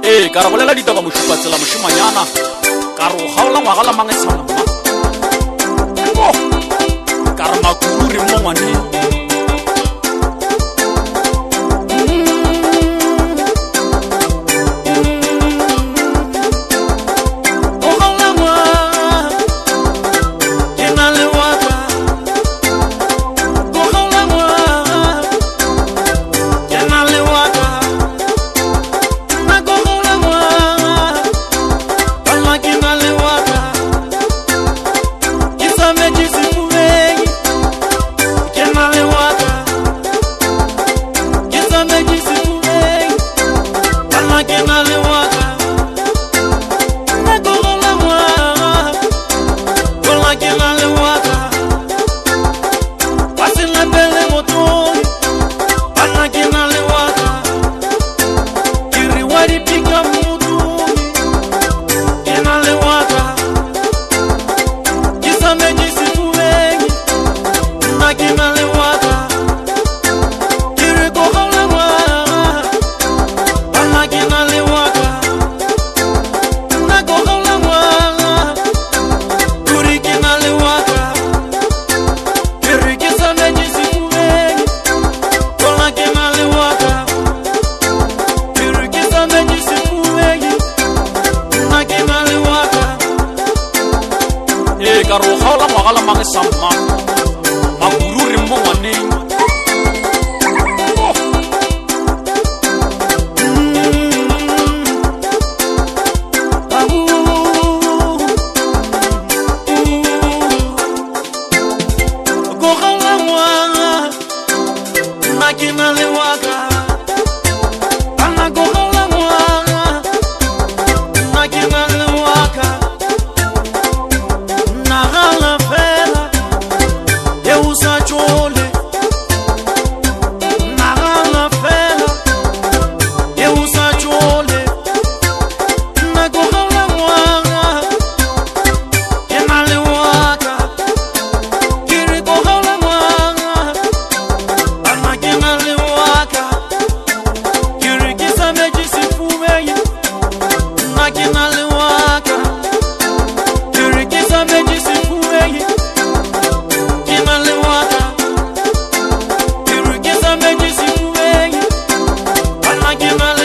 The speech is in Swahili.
ka re bolela ditaba mošupatsela mošimanyana ka re o kgaola ngwaga la mangetshana ka re makuru re mo ngwaneng ka ro kgaola ngwaga la mangesama makuru re mo ngwaneng go kgaola ngwaga makina le waka ana go kgaola ngwaga makina le waka Give